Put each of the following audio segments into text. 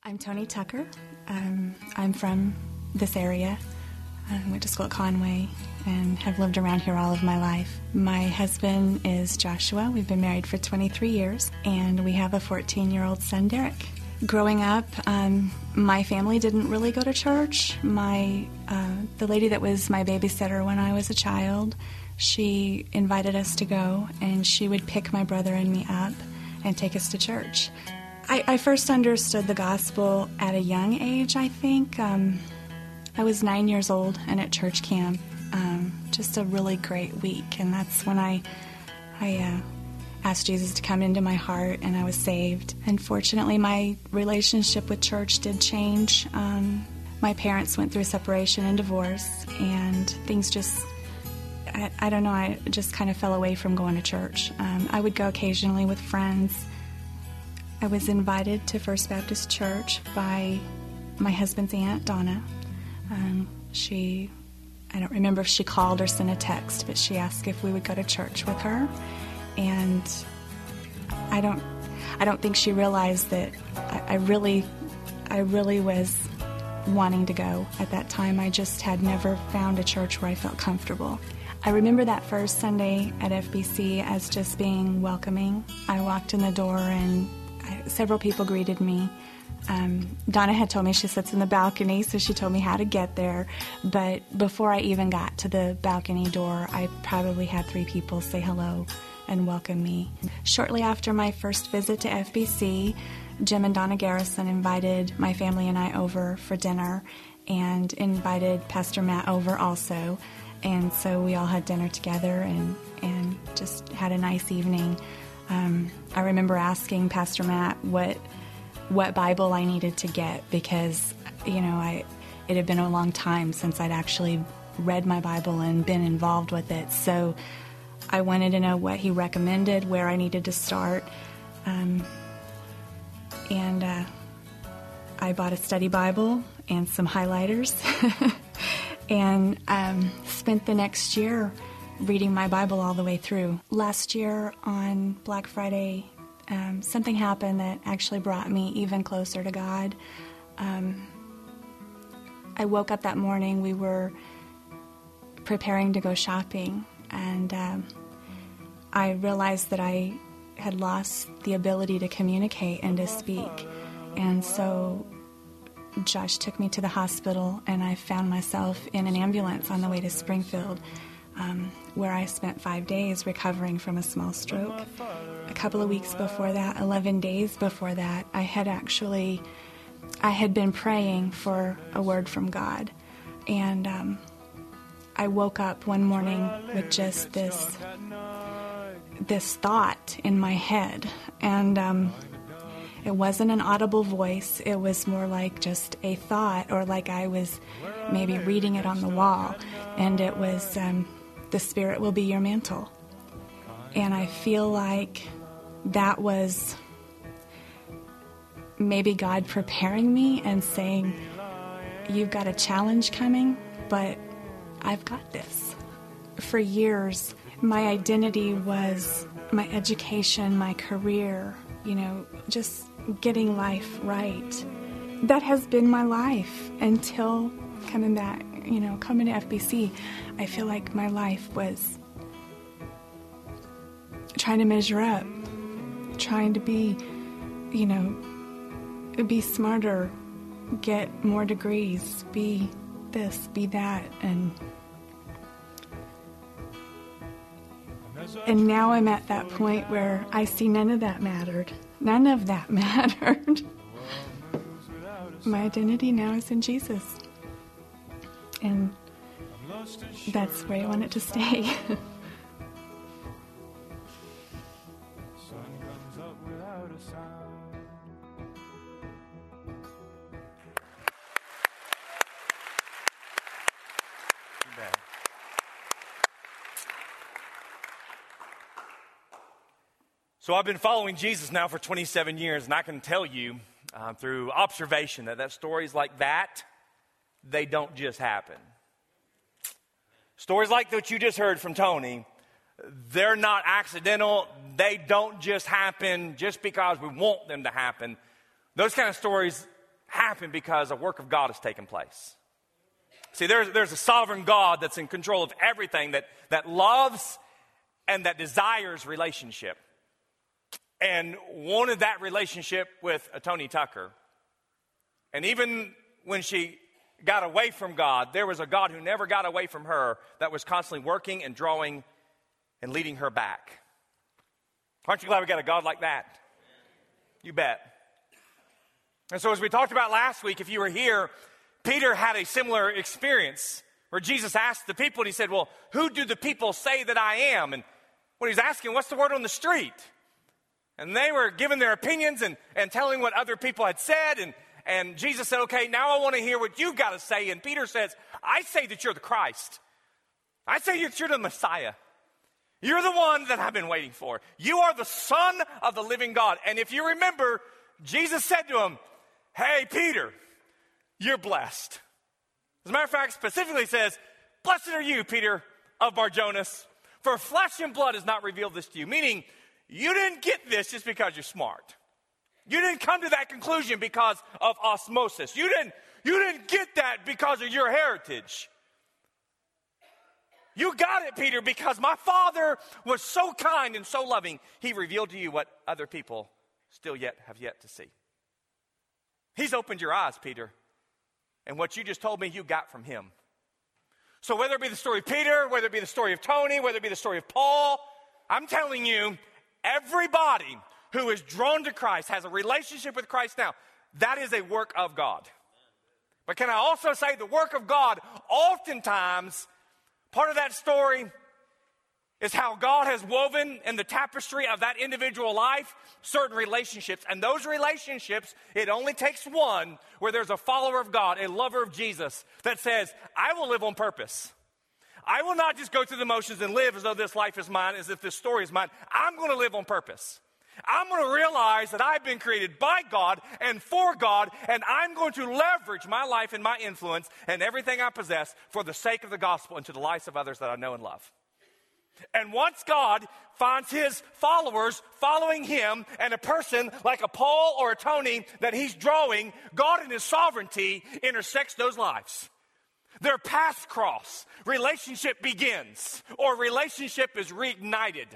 I'm Tony Tucker. I'm from this area. I went to school at Conway and have lived around here all of my life. My husband is Joshua. We've been married for 23 years, and we have a 14-year-old son, Derek. Growing up, my family didn't really go to church. The lady that was my babysitter when I was a child, she invited us to go, and she would pick my brother and me up and take us to church. I first understood the gospel at a young age, I think. I was 9 years old and at church camp, just a really great week. And that's when I asked Jesus to come into my heart, and I was saved. Unfortunately, my relationship with church did change. My parents went through a separation and divorce, and things just, I don't know, I just kind of fell away from going to church. I would go occasionally with friends. I was invited to First Baptist Church by my husband's aunt, Donna. I don't remember if she called or sent a text, but she asked if we would go to church with her. And I don't think she realized that I really was wanting to go at that time. I just had never found a church where I felt comfortable. I remember that first Sunday at FBC as just being welcoming. I walked in the door and several people greeted me. Donna had told me she sits in the balcony, so she told me how to get there. But before I even got to the balcony door, I probably had 3 people say hello and welcome me. Shortly after my first visit to FBC, Jim and Donna Garrison invited my family and I over for dinner and invited Pastor Matt over also. And so we all had dinner together and just had a nice evening. I remember asking Pastor Matt what Bible I needed to get because, it had been a long time since I'd actually read my Bible and been involved with it. So I wanted to know what he recommended, where I needed to start. I bought a study Bible and some highlighters and spent the next year reading my Bible all the way through. Last year on Black Friday, something happened that actually brought me even closer to God. I woke up that morning, we were preparing to go shopping, and I realized that I had lost the ability to communicate and to speak. And so Josh took me to the hospital, and I found myself in an ambulance on the way to Springfield, where I spent 5 days recovering from a small stroke. A couple of weeks before that, 11 days before that, I had been praying for a word from God. And I woke up one morning with just this thought in my head. And it wasn't an audible voice. It was more like just a thought, or like I was maybe reading it on the wall. And it was, the Spirit will be your mantle. And I feel like that was maybe God preparing me and saying, you've got a challenge coming, but I've got this. For years, my identity was my education, my career, just getting life right. That has been my life until coming back, coming to FBC. I feel like my life was trying to measure up, trying to be, be smarter, get more degrees, be this, be that, and now I'm at that point where I see none of that mattered. None of that mattered. My identity now is in Jesus. And that's where I want it to stay. So I've been following Jesus now for 27 years, and I can tell you through observation that stories like that, they don't just happen. Stories like what you just heard from Tony, they're not accidental. They don't just happen just because we want them to happen. Those kind of stories happen because a work of God has taken place. See, there's a sovereign God that's in control of everything, that loves and that desires relationship. And wanted that relationship with Tony Tucker. And even when she got away from God, there was a God who never got away from her, that was constantly working and drawing and leading her back. Aren't you glad we got a God like that? You bet. And so as we talked about last week, if you were here, Peter had a similar experience where Jesus asked the people, and he said, well, who do the people say that I am? And what he's asking, what's the word on the street? And they were giving their opinions and telling what other people had said. And Jesus said, okay, now I want to hear what you've got to say. And Peter says, I say that you're the Christ. I say that you're the Messiah. You're the one that I've been waiting for. You are the Son of the living God. And if you remember, Jesus said to him, hey, Peter, you're blessed. As a matter of fact, specifically says, blessed are you, Peter of Bar-Jonas, for flesh and blood has not revealed this to you. Meaning, you didn't get this just because you're smart. You didn't come to that conclusion because of osmosis. You didn't get that because of your heritage. You got it, Peter, because my Father was so kind and so loving, he revealed to you what other people still have yet to see. He's opened your eyes, Peter. And what you just told me, you got from him. So whether it be the story of Peter, whether it be the story of Tony, whether it be the story of Paul, I'm telling you, everybody who is drawn to Christ has a relationship with Christ now. That is a work of God. But can I also say the work of God, oftentimes, part of that story is how God has woven in the tapestry of that individual life certain relationships. And those relationships, it only takes one where there's a follower of God, a lover of Jesus, that says, I will live on purpose. I will not just go through the motions and live as though this life is mine, as if this story is mine. I'm going to live on purpose. I'm going to realize that I've been created by God and for God, and I'm going to leverage my life and my influence and everything I possess for the sake of the gospel and to the lives of others that I know and love. And once God finds his followers following him, and a person like a Paul or a Tony that he's drawing, God in his sovereignty intersects those lives. Their paths cross. Relationship begins, or relationship is reignited.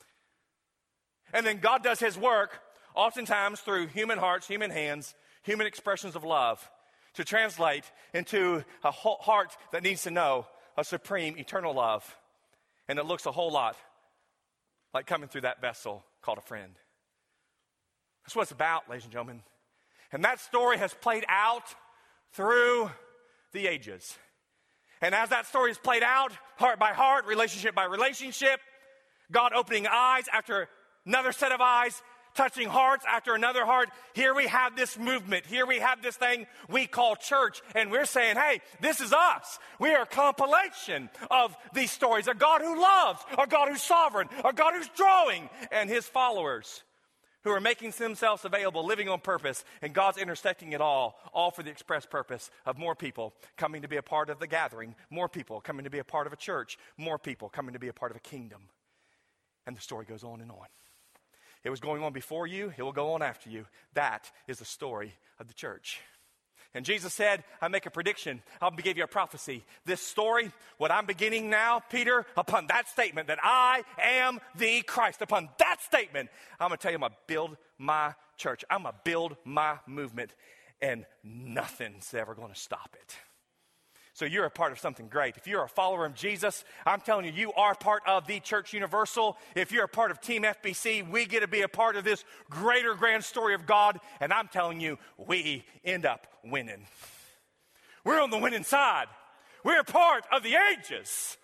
And then God does his work, oftentimes through human hearts, human hands, human expressions of love, to translate into a heart that needs to know a supreme, eternal love. And it looks a whole lot like coming through that vessel called a friend. That's what it's about, ladies and gentlemen. And that story has played out through the ages. And as that story is played out, heart by heart, relationship by relationship, God opening eyes after another set of eyes, touching hearts after another heart. Here we have this movement. Here we have this thing we call church. And we're saying, hey, this is us. We are a compilation of these stories. A God who loves, a God who's sovereign, a God who's drawing, and his followers who are making themselves available, living on purpose. And God's intersecting it all for the express purpose of more people coming to be a part of the gathering, more people coming to be a part of a church, more people coming to be a part of a kingdom. And the story goes on and on. It was going on before you. It will go on after you. That is the story of the church. And Jesus said, I make a prediction. I'll give you a prophecy. This story, what I'm beginning now, Peter, upon that statement that I am the Christ, upon that statement, I'm going to tell you, I'm going to build my church. I'm going to build my movement. And nothing's ever going to stop it. So you're a part of something great. If you're a follower of Jesus, I'm telling you, you are part of the Church Universal. If you're a part of Team FBC, we get to be a part of this greater grand story of God. And I'm telling you, we end up winning. We're on the winning side. We're part of the ages.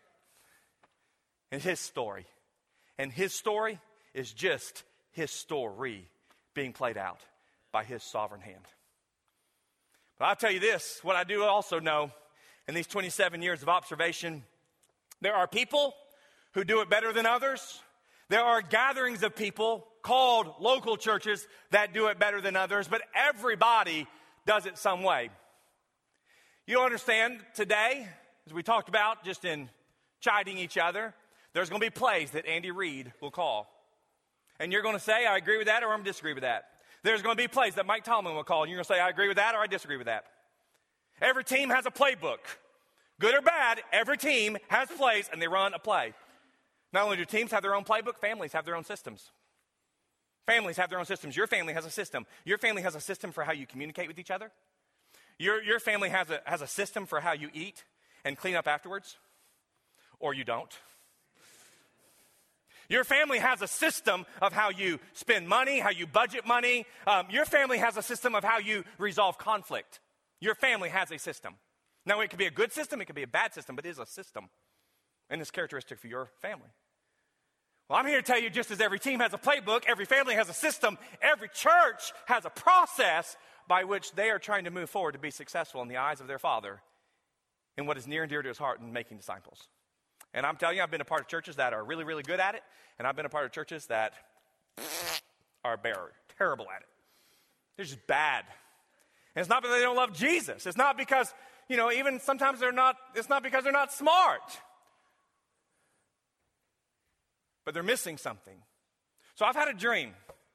And his story. And his story is just his story being played out by his sovereign hand. But I'll tell you this, what I do also know in these 27 years of observation, there are people who do it better than others. There are gatherings of people called local churches that do it better than others, but everybody does it some way. You understand today, as we talked about just in chiding each other, there's going to be plays that Andy Reid will call. And you're going to say, I agree with that, or I'm going to disagree with that. There's going to be plays that Mike Tomlin will call, and you're going to say, I agree with that or I disagree with that. Every team has a playbook. Good or bad, every team has plays, and they run a play. Not only do teams have their own playbook, families have their own systems. Families have their own systems. Your family has a system. Your family has a system for how you communicate with each other. Your family has a system for how you eat and clean up afterwards, or you don't. Your family has a system of how you spend money, how you budget money. Your family has a system of how you resolve conflict. Your family has a system. Now, it could be a good system, it could be a bad system, but it is a system. And it's characteristic for your family. Well, I'm here to tell you, just as every team has a playbook, every family has a system, every church has a process by which they are trying to move forward to be successful in the eyes of their Father in what is near and dear to his heart in making disciples. And I'm telling you, I've been a part of churches that are really, really good at it, and I've been a part of churches that are terrible at it. They're just bad. And it's not because they don't love Jesus. It's not because, even sometimes it's not because they're not smart. But they're missing something. So I've had a dream.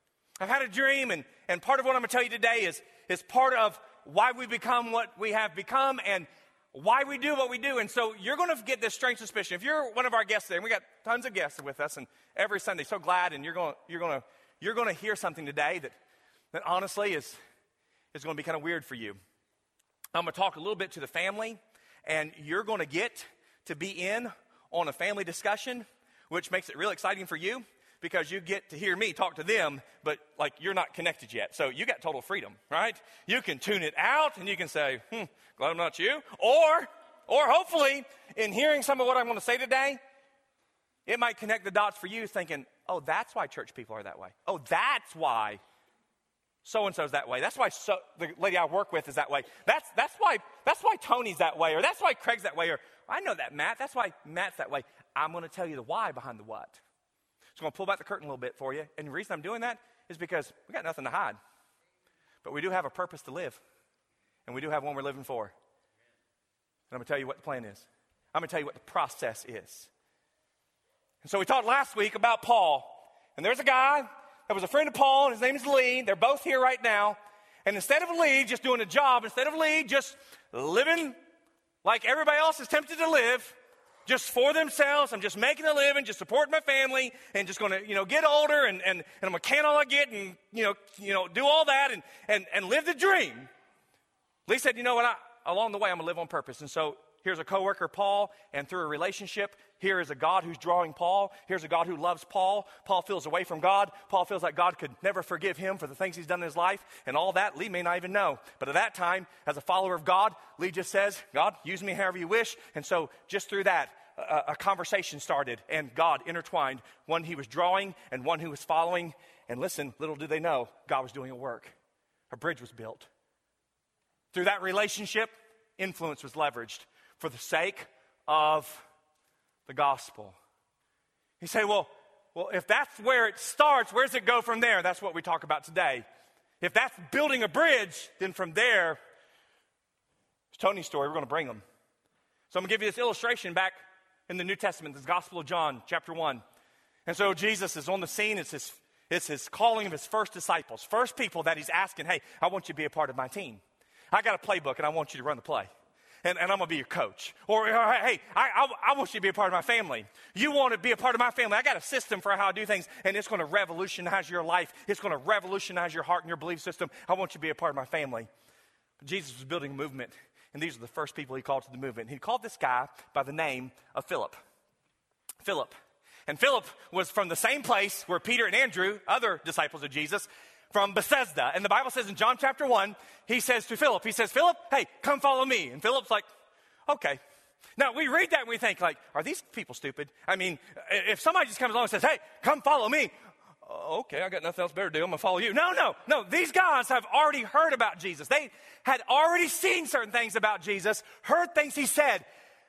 And part of what I'm going to tell you today is part of why we become what we have become and why we do what we do. And so you're going to get this strange suspicion. If you're one of our guests today, and we got tons of guests with us, and every Sunday, so glad, and you're going to hear something today that honestly is going to be kind of weird for you. I'm going to talk a little bit to the family, and you're going to get to be in on a family discussion, which makes it real exciting for you because you get to hear me talk to them, but you're not connected yet. So you got total freedom, right? You can tune it out and you can say, glad I'm not you. Or hopefully in hearing some of what I'm going to say today, it might connect the dots for you thinking, oh, that's why church people are that way. Oh, that's why so-and-so's that way. That's why the lady I work with is that way. That's why Tony's that way, or that's why Craig's that way, or I know that Matt. That's why Matt's that way. I'm going to tell you the why behind the what. So I'm going to pull back the curtain a little bit for you. And the reason I'm doing that is because we got nothing to hide. But we do have a purpose to live. And we do have one we're living for. And I'm going to tell you what the plan is. I'm going to tell you what the process is. And so we talked last week about Paul. And there's a guy that was a friend of Paul, and his name is Lee. They're both here right now. And instead of Lee just doing a job, instead of Lee just living like everybody else is tempted to live, just for themselves, I'm just making a living, just supporting my family, and just going to, get older, and I'm going to can all I get, and, do all that, and live the dream. Lee said, you know what, along the way, I'm going to live on purpose. And so here's a coworker, Paul, and through a relationship, here is a God who's drawing Paul. Here's a God who loves Paul. Paul feels away from God. Paul feels like God could never forgive him for the things he's done in his life. And all that, Lee may not even know. But at that time, as a follower of God, Lee just says, God, use me however you wish. And so just through that, a conversation started, and God intertwined one he was drawing and one who was following. And listen, little did they know, God was doing a work. A bridge was built. Through that relationship, influence was leveraged for the sake of the gospel. You say, well, if that's where it starts, where does it go from there? That's what we talk about today. If that's building a bridge, then from there, it's Tony's story. We're going to bring them. So I'm going to give you this illustration back in the New Testament, this Gospel of John, chapter 1. And so Jesus is on the scene. It's his calling of his first disciples, first people that he's asking, hey, I want you to be a part of my team. I got a playbook, and I want you to run the play. And I'm going to be your coach. Or hey, I want you to be a part of my family. You want to be a part of my family. I got a system for how I do things, and it's going to revolutionize your life. It's going to revolutionize your heart and your belief system. I want you to be a part of my family. But Jesus was building a movement, and these are the first people he called to the movement. He called this guy by the name of Philip. Philip. And Philip was from the same place where Peter and Andrew, other disciples of Jesus, from Bethesda. And the Bible says in John chapter 1, he says to Philip, Philip, hey, come follow me. And Philip's like, okay. Now, we read that and we think, are these people stupid? I mean, if somebody just comes along and says, hey, come follow me. Okay, I got nothing else better to do. I'm going to follow you. No. These guys have already heard about Jesus. They had already seen certain things about Jesus, heard things he said.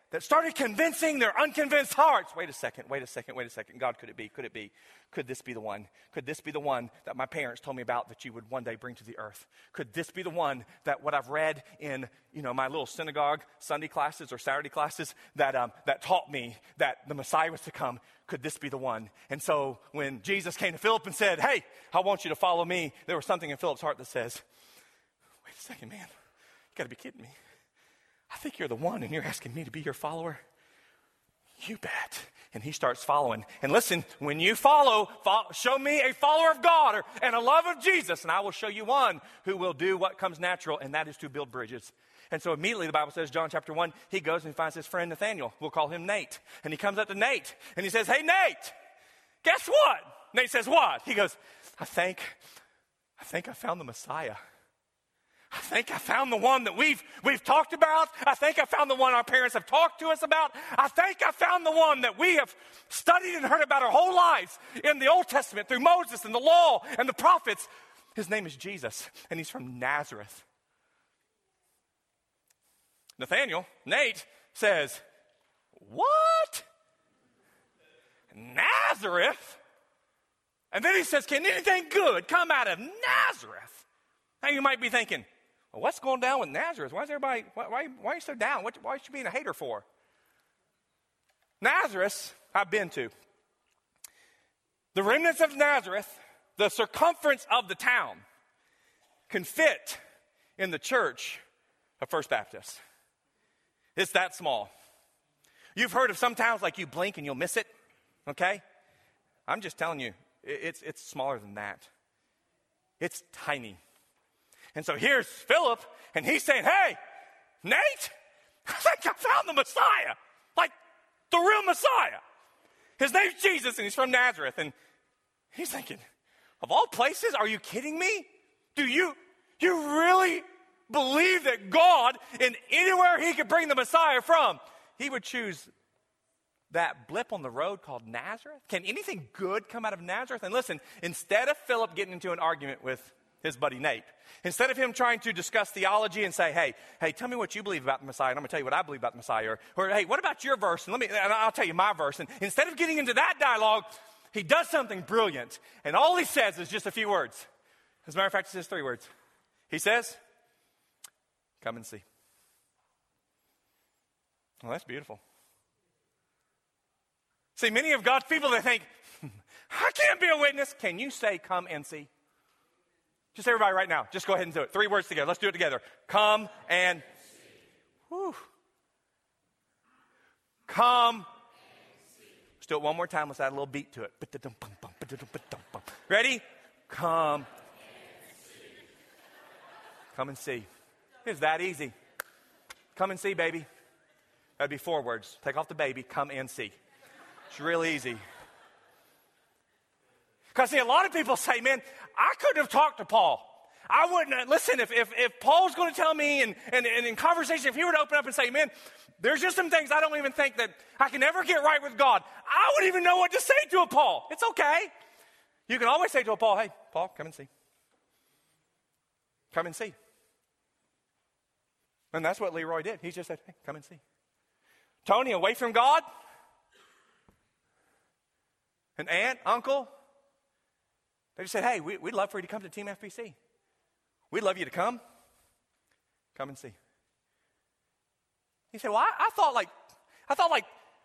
that started convincing their unconvinced hearts. Wait a second. God, could it be? Could this be the one? Could this be the one that my parents told me about that you would one day bring to the earth? Could this be the one that what I've read in, my little synagogue Sunday classes or Saturday classes that taught me that the Messiah was to come? Could this be the one? And so when Jesus came to Philip and said, hey, I want you to follow me, there was something in Philip's heart that says, wait a second, man, you got to be kidding me. I think you're the one, and you're asking me to be your follower? You bet. And he starts following. And listen, when you follow, show me a follower of God and a love of Jesus, and I will show you one who will do what comes natural, and that is to build bridges. And so immediately the Bible says, John chapter 1, he goes and finds his friend Nathaniel. We'll call him Nate. And he comes up to Nate, and he says, hey, Nate, guess what? Nate says, what? He goes, I think I found the Messiah. I think I found the one that we've talked about. I think I found the one our parents have talked to us about. I think I found the one that we have studied and heard about our whole lives in the Old Testament through Moses and the law and the prophets. His name is Jesus, and he's from Nazareth. Nathaniel, Nate, says, what? Nazareth? And then he says, can anything good come out of Nazareth? Now you might be thinking, well, what's going down with Nazareth? Why is everybody, why are you so down? Why are you being a hater for? Nazareth, I've been to. The remnants of Nazareth, the circumference of the town, can fit in the church of First Baptist. It's that small. You've heard of some towns like you blink and you'll miss it, okay? I'm just telling you, it's smaller than that. It's tiny. And so here's Philip, and he's saying, hey, Nate, I think I found the Messiah, like the real Messiah. His name's Jesus, and he's from Nazareth. And he's thinking, of all places, are you kidding me? Do you really believe that God, in anywhere he could bring the Messiah from, he would choose that blip on the road called Nazareth? Can anything good come out of Nazareth? And listen, instead of Philip getting into an argument with his buddy Nate, instead of him trying to discuss theology and say, hey, tell me what you believe about the Messiah, and I'm going to tell you what I believe about the Messiah, or hey, what about your verse, and I'll tell you my verse. And instead of getting into that dialogue, he does something brilliant, and all he says is just a few words. As a matter of fact, he says 3 words. He says, come and see. Well, that's beautiful. See, many of God's people, they think, I can't be a witness. Can you say, come and see? Just everybody right now, just go ahead and do it. 3 words together. Let's do it together. Come and see. Whew. Come. Let's do it one more time. Let's add a little beat to it. Ready? Come. Come and see. It's that easy. Come and see, baby. That'd be 4 words. Take off the baby. Come and see. It's real easy. Because see, a lot of people say, man, I couldn't have talked to Paul. I wouldn't, listen, if Paul's going to tell me and in conversation, if he were to open up and say, man, there's just some things I don't even think that I can ever get right with God, I wouldn't even know what to say to a Paul. It's okay. You can always say to a Paul, hey, Paul, come and see. Come and see. And that's what Leroy did. He just said, hey, come and see. Tony, away from God? An aunt, uncle? They just said, hey, we'd love for you to come to Team FBC. We'd love you to come. Come and see. He said, well, I thought like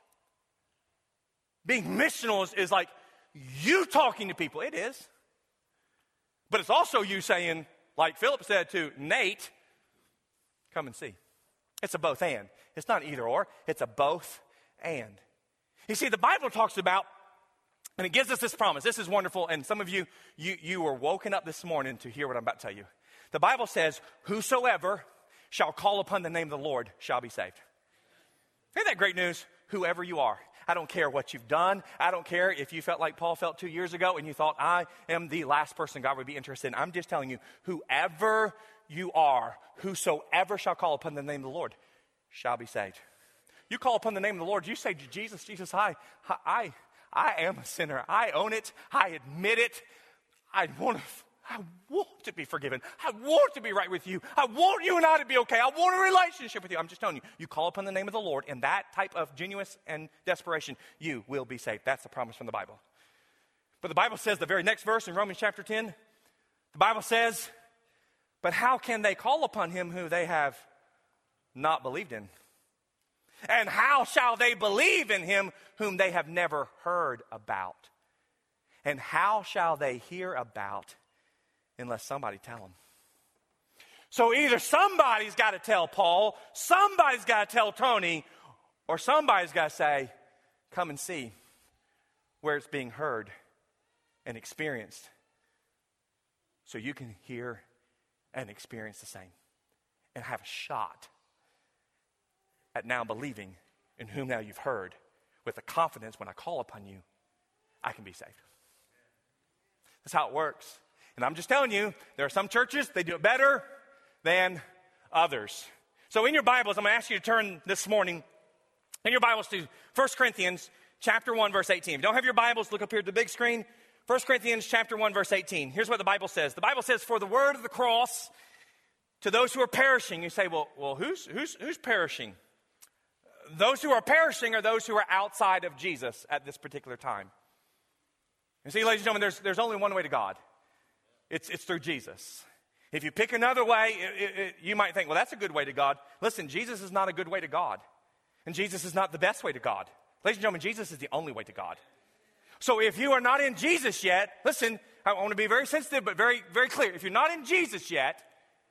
being missional is like you talking to people. It is. But it's also you saying, like Philip said to Nate, come and see. It's a both and. It's not either or. It's a both and. You see, the Bible talks about, and it gives us this promise. This is wonderful. And some of you were woken up this morning to hear what I'm about to tell you. The Bible says, whosoever shall call upon the name of the Lord shall be saved. Isn't that great news? Whoever you are. I don't care what you've done. I don't care if you felt like Paul felt 2 years ago and you thought, I am the last person God would be interested in. I'm just telling you, whoever you are, whosoever shall call upon the name of the Lord shall be saved. You call upon the name of the Lord, you say to Jesus, Jesus, I am a sinner. I own it. I admit it. I I want to be forgiven. I want to be right with you. I want you and I to be okay. I want a relationship with you. I'm just telling you, you call upon the name of the Lord in that type of genuine and desperation, you will be saved. That's the promise from the Bible. But the Bible says, the very next verse in Romans chapter 10, the Bible says, but how can they call upon him who they have not believed in? And how shall they believe in him whom they have never heard about? And how shall they hear about unless somebody tell them? So either somebody's got to tell Paul, somebody's got to tell Tony, or somebody's got to say, come and see where it's being heard and experienced, so you can hear and experience the same and have a shot at now believing in whom now you've heard, with the confidence when I call upon you, I can be saved. That's how it works. And I'm just telling you, there are some churches, they do it better than others. So in your Bibles, I'm going to ask you to turn this morning in your Bibles to 1 Corinthians chapter 1, verse 18. If you don't have your Bibles, look up here at the big screen. 1 Corinthians chapter 1, verse 18. Here's what the Bible says. The Bible says, for the word of the cross to those who are perishing. You say, well, who's perishing? Those who are perishing are those who are outside of Jesus at this particular time. You see, ladies and gentlemen, there's only one way to God. It's through Jesus. If you pick another way, you might think, well, that's a good way to God. Listen, Jesus is not a good way to God. And Jesus is not the best way to God. Ladies and gentlemen, Jesus is the only way to God. So if you are not in Jesus yet, listen, I want to be very sensitive, but very, very clear. If you're not in Jesus yet,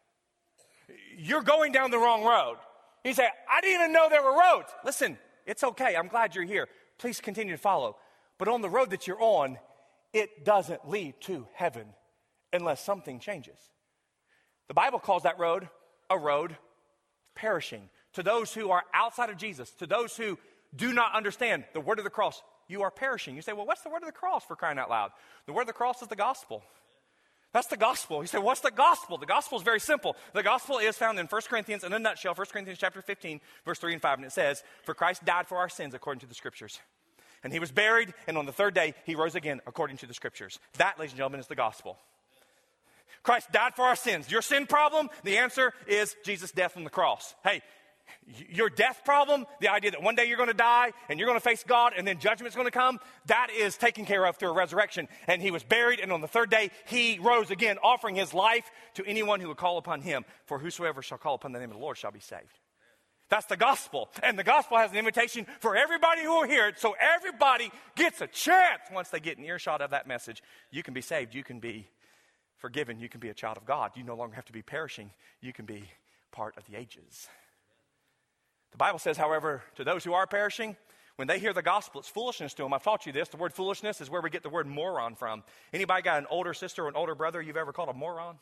you're going down the wrong road. You say, I didn't even know there were roads. Listen, it's okay. I'm glad you're here. Please continue to follow. But on the road that you're on, it doesn't lead to heaven unless something changes. The Bible calls that road a road perishing. To those who are outside of Jesus, to those who do not understand the word of the cross, you are perishing. You say, well, what's the word of the cross, for crying out loud? The word of the cross is the gospel. That's the gospel. You say, what's the gospel? The gospel is very simple. The gospel is found in 1 Corinthians, in a nutshell, 1 Corinthians chapter 15, verse 3 and 5. And it says, for Christ died for our sins according to the scriptures. And he was buried, and on the third day, he rose again according to the scriptures. That, ladies and gentlemen, is the gospel. Christ died for our sins. Your sin problem, the answer is Jesus' death on the cross. Hey, your death problem, the idea that one day you're going to die and you're going to face God and then judgment's going to come, that is taken care of through a resurrection. And he was buried, and on the third day he rose again, offering his life to anyone who would call upon him. For whosoever shall call upon the name of the Lord shall be saved. That's the gospel. And the gospel has an invitation for everybody who will hear it, so everybody gets a chance once they get an earshot of that message. You can be saved. You can be forgiven. You can be a child of God. You no longer have to be perishing. You can be part of the ages. The Bible says, however, to those who are perishing, when they hear the gospel, it's foolishness to them. I've taught you this. The word foolishness is where we get the word moron from. Anybody got an older sister or an older brother you've ever called a moron?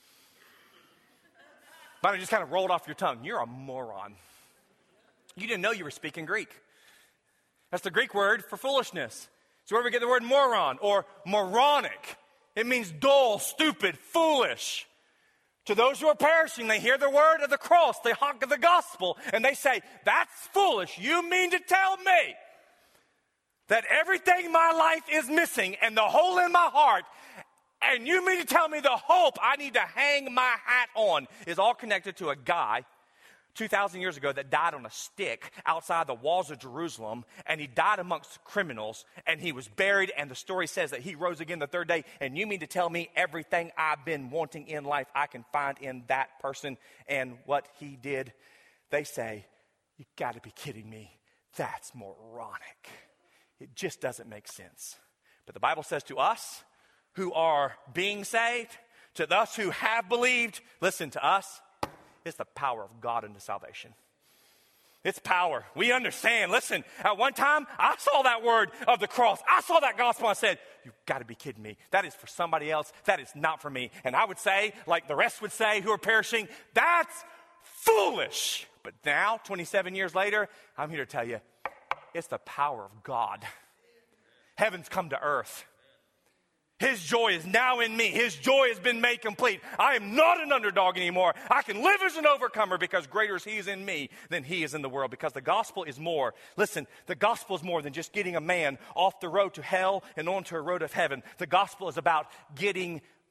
Might have just kind of rolled off your tongue. You're a moron. You didn't know you were speaking Greek. That's the Greek word for foolishness. So where we get the word moron or moronic. It means dull, stupid, foolish. To those who are perishing, they hear the word of the cross, the honk of the gospel, and they say, that's foolish. You mean to tell me that everything in my life is missing and the hole in my heart, and you mean to tell me the hope I need to hang my hat on is all connected to a guy 2,000 years ago that died on a stick outside the walls of Jerusalem, and he died amongst criminals, and he was buried, and the story says that he rose again the third day, and you mean to tell me everything I've been wanting in life I can find in that person and what he did? They say, you got to be kidding me. That's moronic. It just doesn't make sense. But the Bible says to us who are being saved, to us who have believed, listen, to us, it's the power of God into salvation. It's power. We understand. Listen, at one time, I saw that word of the cross. I saw that gospel. I said, you've got to be kidding me. That is for somebody else. That is not for me. And I would say, like the rest would say who are perishing, that's foolish. But now, 27 years later, I'm here to tell you, it's the power of God. Heaven's come to earth. His joy is now in me. His joy has been made complete. I am not an underdog anymore. I can live as an overcomer because greater is he is in me than he is in the world, because the gospel is more. Listen, the gospel is more than just getting a man off the road to hell and onto a road of heaven. The gospel is about getting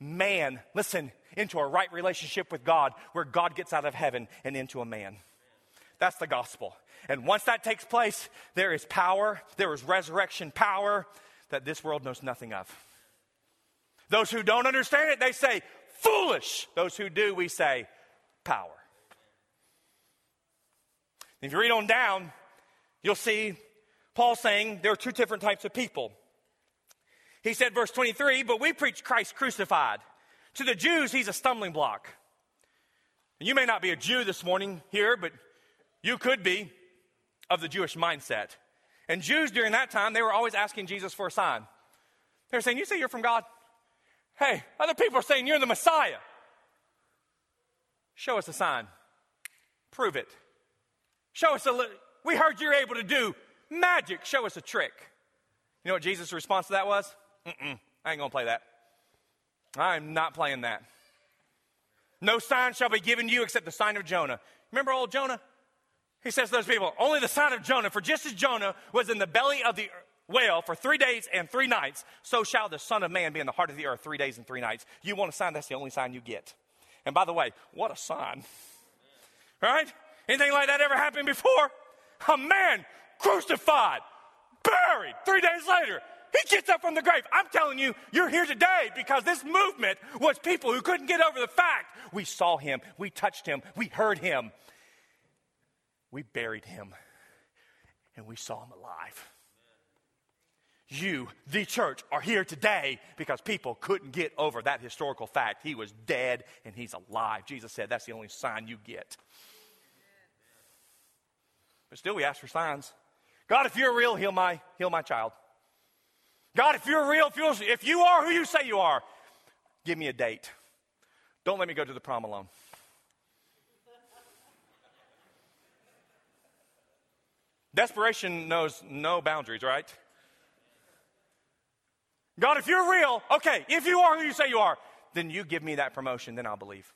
man, listen, into a right relationship with God where God gets out of heaven and into a man. That's the gospel. And once that takes place, there is power, there is resurrection power that this world knows nothing of. Those who don't understand it, they say, foolish. Those who do, we say, power. If you read on down, you'll see Paul saying there are two different types of people. He said, verse 23, but we preach Christ crucified. To the Jews, he's a stumbling block. And you may not be a Jew this morning here, but you could be of the Jewish mindset. And Jews during that time, they were always asking Jesus for a sign. They were saying, you say you're from God? Hey, other people are saying you're the Messiah. Show us a sign. Prove it. Show us we heard you're able to do magic. Show us a trick. You know what Jesus' response to that was? I ain't going to play that. I'm not playing that. No sign shall be given you except the sign of Jonah. Remember old Jonah? He says to those people, only the sign of Jonah, for just as Jonah was in the belly of the whale for 3 days and 3 nights, so shall the Son of Man be in the heart of the earth 3 days and 3 nights. You want a sign? That's the only sign you get. And by the way, what a sign. Right? Anything like that ever happened before? A man crucified, buried, 3 days later. He gets up from the grave. I'm telling you, you're here today because this movement was people who couldn't get over the fact we saw him, we touched him, we heard him. We buried him, and we saw him alive. You, the church, are here today because people couldn't get over that historical fact. He was dead, and he's alive. Jesus said that's the only sign you get. But still, we ask for signs. God, if you're real, heal my child. God, if you're real, if you are who you say you are, give me a date. Don't let me go to the prom alone. Desperation knows no boundaries, right? God, if you're real, okay, if you are who you say you are, then you give me that promotion, then I'll believe.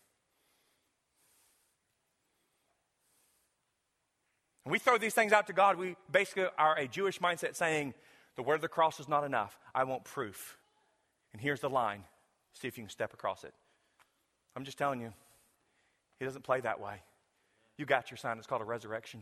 When we throw these things out to God, we basically are a Jewish mindset saying, the word of the cross is not enough. I want proof. And here's the line. See if you can step across it. I'm just telling you, he doesn't play that way. You got your sign. It's called a resurrection.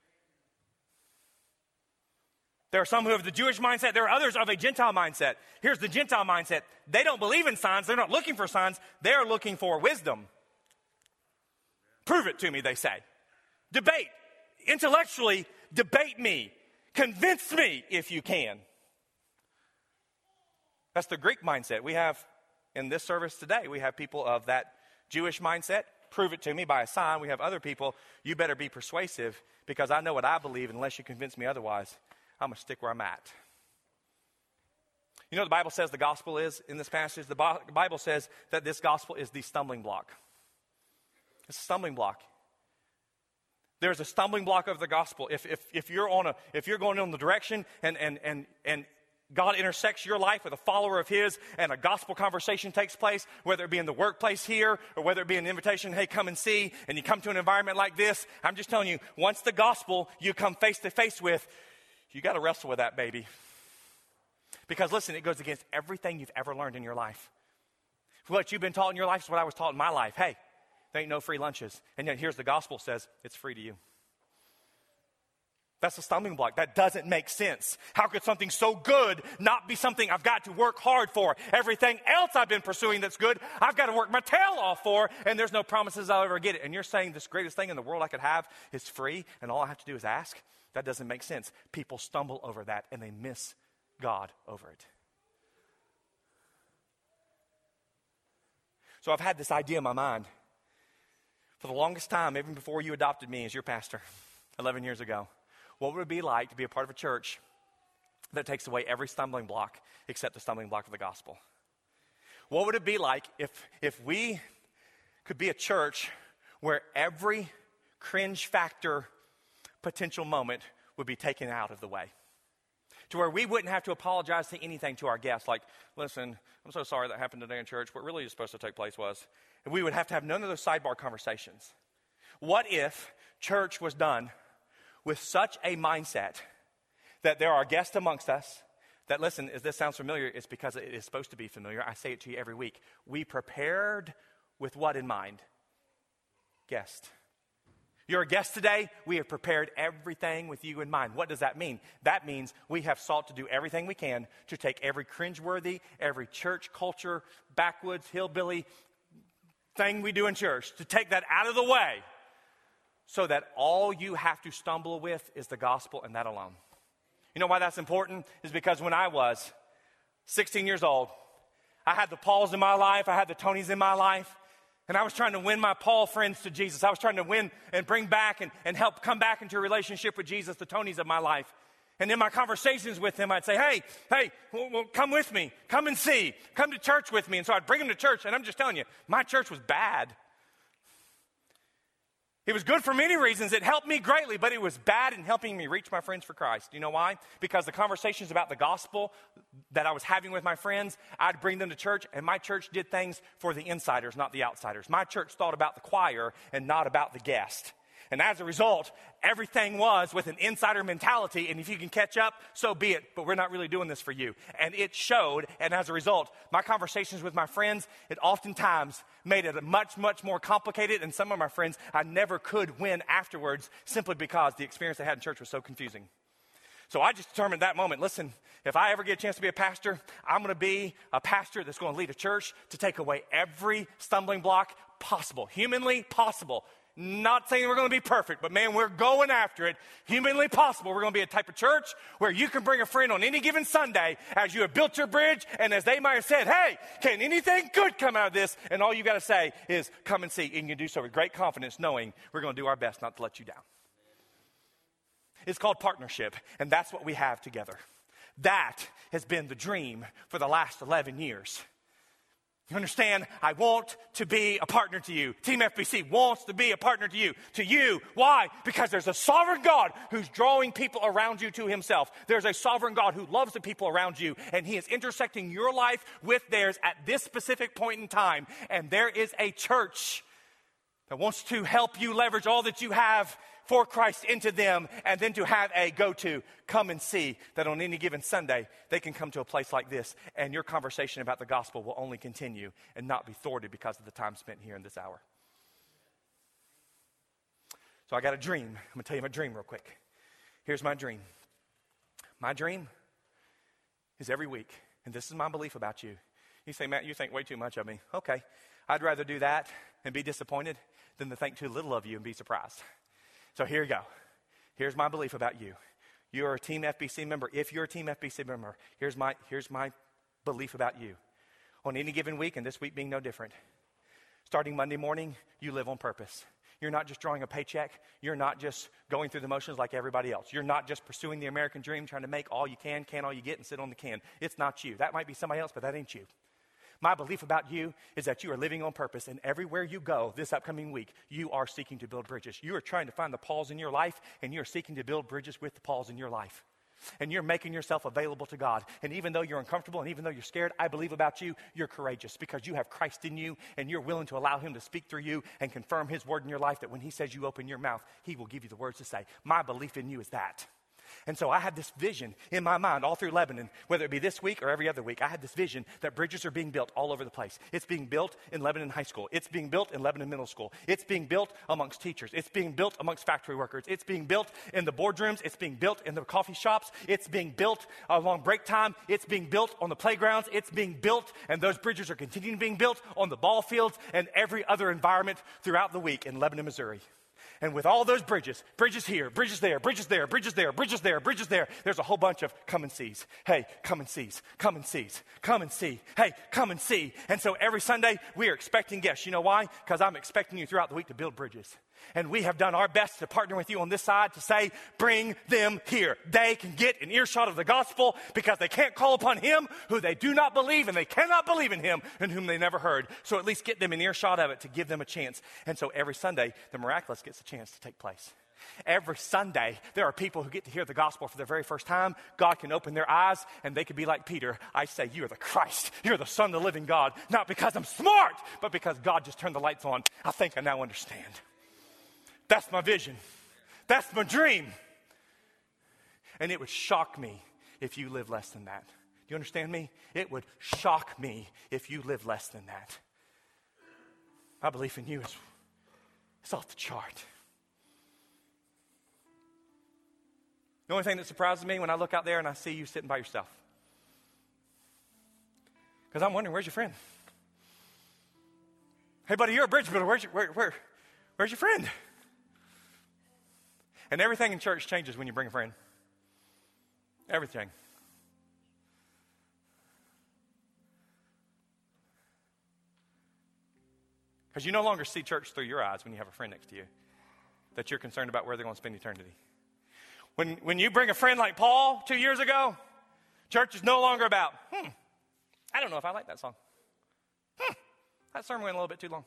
There are some who have the Jewish mindset. There are others of a Gentile mindset. Here's the Gentile mindset. They don't believe in signs. They're not looking for signs. They're looking for wisdom. Prove it to me, they say. Debate. Intellectually, debate me. Convince me if you can. That's the Greek mindset. We have, in this service today, we have people of that Jewish mindset. Prove it to me by a sign. We have other people. You better be persuasive because I know what I believe unless you convince me otherwise. I'm going to stick where I'm at. You know what the Bible says the gospel is in this passage? The Bible says that this gospel is the stumbling block. It's a stumbling block. There's a stumbling block of the gospel. If you're going in the direction and God intersects your life with a follower of his and a gospel conversation takes place, whether it be in the workplace here or whether it be an invitation, hey, come and see, and you come to an environment like this, I'm just telling you, once the gospel you come face to face with, you got to wrestle with that, baby. Because listen, it goes against everything you've ever learned in your life. What you've been taught in your life is what I was taught in my life. Hey, there ain't no free lunches. And yet here's the gospel says it's free to you. That's a stumbling block. That doesn't make sense. How could something so good not be something I've got to work hard for? Everything else I've been pursuing that's good, I've got to work my tail off for, and there's no promises I'll ever get it. And you're saying this greatest thing in the world I could have is free, and all I have to do is ask? That doesn't make sense. People stumble over that, and they miss God over it. So I've had this idea in my mind for the longest time, even before you adopted me as your pastor 11 years ago. What would it be like to be a part of a church that takes away every stumbling block except the stumbling block of the gospel? What would it be like if we could be a church where every cringe factor potential moment would be taken out of the way? To where we wouldn't have to apologize to anything to our guests. Like, listen, I'm so sorry that happened today in church. What really is supposed to take place was. And we would have to have none of those sidebar conversations. What if church was done with such a mindset that there are guests amongst us, That, listen, if this sounds familiar, it's because it is supposed to be familiar. I say it to you every week. We prepared with what in mind? Guest. You're a guest today. We have prepared everything with you in mind. What does that mean? That means we have sought to do everything we can to take every cringeworthy, every church culture, backwoods, hillbilly thing we do in church, to take that out of the way so that all you have to stumble with is the gospel and that alone. You know why that's important? Is because when I was 16 years old, I had the Pauls in my life, I had the Tonys in my life, and I was trying to win my Paul friends to Jesus. I was trying to win and bring back and help come back into a relationship with Jesus, the Tonys of my life. And in my conversations with them, I'd say, hey, well, come with me. Come and see. Come to church with me. And so I'd bring them to church, and I'm just telling you, my church was bad. It was good for many reasons. It helped me greatly, but it was bad in helping me reach my friends for Christ. You know why? Because the conversations about the gospel that I was having with my friends, I'd bring them to church, and my church did things for the insiders, not the outsiders. My church thought about the choir and not about the guest. And as a result, everything was with an insider mentality, and if you can catch up, so be it, but we're not really doing this for you. And it showed, and as a result, my conversations with my friends, it oftentimes made it much, much more complicated, and some of my friends I never could win afterwards simply because the experience I had in church was so confusing. So I just determined that moment, listen, if I ever get a chance to be a pastor, I'm going to be a pastor that's going to lead a church to take away every stumbling block possible, humanly possible. Not saying we're going to be perfect, but man, we're going after it. Humanly possible. We're going to be a type of church where you can bring a friend on any given Sunday as you have built your bridge, and as they might have said, hey, can anything good come out of this? And all you got to say is come and see. And you can do so with great confidence, knowing we're going to do our best not to let you down. It's called partnership, and that's what we have together. That has been the dream for the last 11 years. You understand? I want to be a partner to you. Team FBC wants to be a partner to you. To you. Why? Because there's a sovereign God who's drawing people around you to himself. There's a sovereign God who loves the people around you, and he is intersecting your life with theirs at this specific point in time. And there is a church that wants to help you leverage all that you have for Christ into them, and then to have a go-to, come and see that on any given Sunday, they can come to a place like this, and your conversation about the gospel will only continue and not be thwarted because of the time spent here in this hour. So I got a dream. I'm going to tell you my dream real quick. Here's my dream. My dream is every week, and this is my belief about you. You say, Matt, you think way too much of me. Okay. I'd rather do that and be disappointed than to think too little of you and be surprised. So here you go. Here's my belief about you. You're a Team FBC member. If you're a Team FBC member, here's my belief about you. On any given week, and this week being no different, starting Monday morning, you live on purpose. You're not just drawing a paycheck. You're not just going through the motions like everybody else. You're not just pursuing the American dream, trying to make all you can all you get, and sit on the can. It's not you. That might be somebody else, but that ain't you. My belief about you is that you are living on purpose, and everywhere you go this upcoming week, you are seeking to build bridges. You are trying to find the Pauls in your life, and you're seeking to build bridges with the Pauls in your life. And you're making yourself available to God. And even though you're uncomfortable and even though you're scared, I believe about you, you're courageous because you have Christ in you, and you're willing to allow him to speak through you and confirm his word in your life, that when he says you open your mouth, he will give you the words to say. My belief in you is that. And so I had this vision in my mind all through Lebanon, whether it be this week or every other week. I had this vision that bridges are being built all over the place. It's being built in Lebanon High School. It's being built in Lebanon Middle School. It's being built amongst teachers. It's being built amongst factory workers. It's being built in the boardrooms. It's being built in the coffee shops. It's being built along break time. It's being built on the playgrounds. It's being built, and those bridges are continuing being built on the ball fields and every other environment throughout the week in Lebanon, Missouri. And with all those bridges here, bridges there, bridges there, bridges there, bridges there, bridges there, there's a whole bunch of come and sees. Hey, come and sees, come and sees, come and see. Hey, come and see. And so every Sunday we are expecting guests. You know why? Because I'm expecting you throughout the week to build bridges. And we have done our best to partner with you on this side to say, bring them here. They can get an earshot of the gospel because they can't call upon him who they do not believe, and they cannot believe in him in whom they never heard. So at least get them an earshot of it to give them a chance. And so every Sunday, the miraculous gets a chance to take place. Every Sunday, there are people who get to hear the gospel for the very first time. God can open their eyes, and they can be like Peter. I say, you are the Christ. You're the Son of the living God. Not because I'm smart, but because God just turned the lights on. I think I now understand. That's my vision. That's my dream. And it would shock me if you live less than that. Do you understand me? It would shock me if you live less than that. My belief in you is off the chart. The only thing that surprises me when I look out there and I see you sitting by yourself. Because I'm wondering, where's your friend? Hey, buddy, you're a bridge builder. Where's your friend? And everything in church changes when you bring a friend. Everything. Because you no longer see church through your eyes when you have a friend next to you that you're concerned about where they're going to spend eternity. When you bring a friend like Paul 2 years ago, church is no longer about, I don't know if I like that song. That sermon went a little bit too long.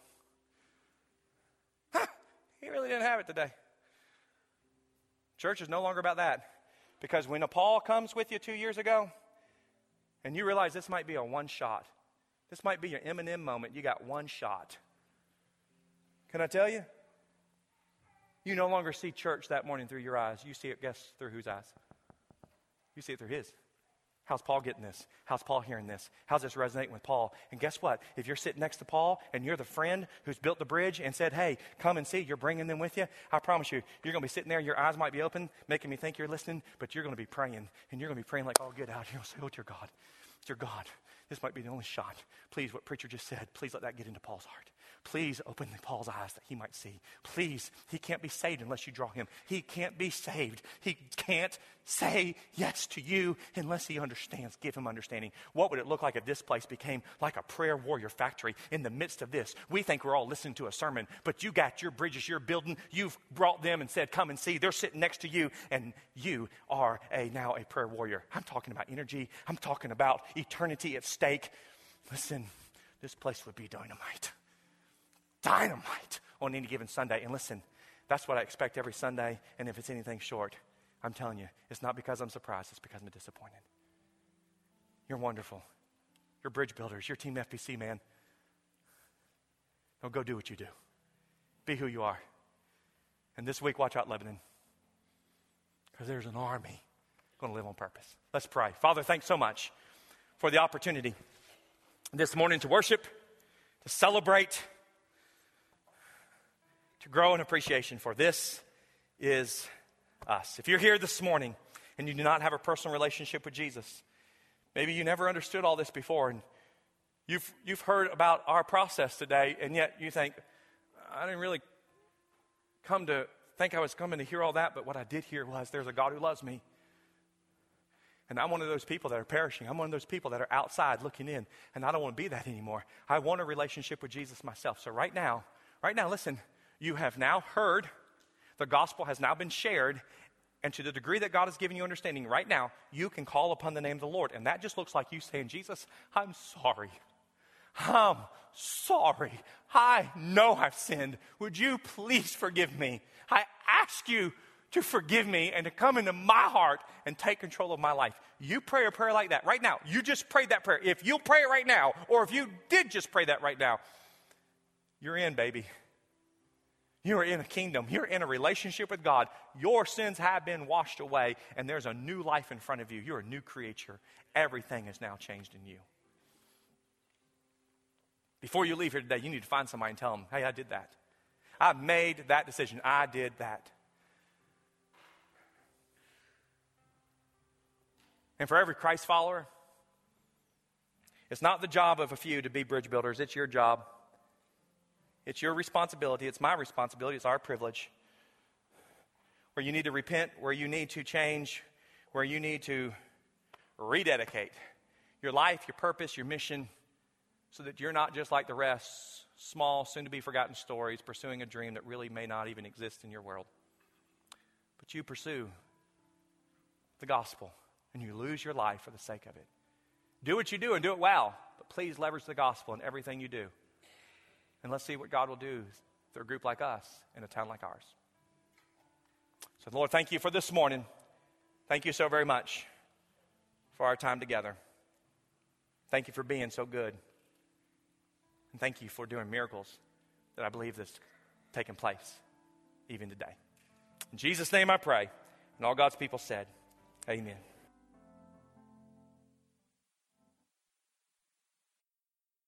He really didn't have it today. Church is no longer about that. Because when a Paul comes with you 2 years ago, and you realize this might be a one shot, this might be your Eminem moment, you got one shot. Can I tell you? You no longer see church that morning through your eyes. You see it, guess, through whose eyes? You see it through his. How's Paul getting this? How's Paul hearing this? How's this resonating with Paul? And guess what? If you're sitting next to Paul and you're the friend who's built the bridge and said, hey, come and see, you're bringing them with you, I promise you, you're going to be sitting there, your eyes might be open, making me think you're listening, but you're going to be praying. And you're going to be praying like, oh, get out. You're going to say, oh, dear God, dear God, this might be the only shot. Please, what preacher just said, please let that get into Paul's heart. Please open Paul's eyes that he might see. Please, he can't be saved unless you draw him. He can't be saved. He can't say yes to you unless he understands. Give him understanding. What would it look like if this place became like a prayer warrior factory in the midst of this? We think we're all listening to a sermon, but you got your bridges you're building. You've brought them and said, come and see. They're sitting next to you, and you are now a prayer warrior. I'm talking about energy. I'm talking about eternity at stake. Listen, this place would be dynamite. Dynamite on any given Sunday. And listen, that's what I expect every Sunday. And if it's anything short, I'm telling you, it's not because I'm surprised, it's because I'm disappointed. You're wonderful. You're bridge builders. You're Team FPC, man. Now go do what you do. Be who you are. And this week, watch out, Lebanon. Because there's an army going to live on purpose. Let's pray. Father, thanks so much for the opportunity this morning to worship, to celebrate, to grow in appreciation for this is us. If you're here this morning and you do not have a personal relationship with Jesus, maybe you never understood all this before, and you've heard about our process today, and yet you think, I didn't really come to think I was coming to hear all that, but what I did hear was there's a God who loves me. And I'm one of those people that are perishing. I'm one of those people that are outside looking in, and I don't want to be that anymore. I want a relationship with Jesus myself. So right now, listen, you have now heard, the gospel has now been shared, and to the degree that God has given you understanding right now, you can call upon the name of the Lord. And that just looks like you saying, Jesus, I'm sorry. I'm sorry. I know I've sinned. Would you please forgive me? I ask you to forgive me and to come into my heart and take control of my life. You pray a prayer like that right now. You just prayed that prayer. If you'll pray it right now, or if you did just pray that right now, you're in, baby. You are in a kingdom. You're in a relationship with God. Your sins have been washed away, and there's a new life in front of you. You're a new creature. Everything is now changed in you. Before you leave here today, you need to find somebody and tell them, hey, I did that. I made that decision. I did that. And for every Christ follower, it's not the job of a few to be bridge builders. It's your job. It's your responsibility. It's my responsibility. It's our privilege. Where you need to repent, where you need to change, where you need to rededicate your life, your purpose, your mission, so that you're not just like the rest, small, soon-to-be-forgotten stories, pursuing a dream that really may not even exist in your world. But you pursue the gospel, and you lose your life for the sake of it. Do what you do and do it well, but please leverage the gospel in everything you do. And let's see what God will do through a group like us in a town like ours. So, Lord, thank you for this morning. Thank you so very much for our time together. Thank you for being so good. And thank you for doing miracles that I believe that's taking place even today. In Jesus' name I pray. And all God's people said, amen.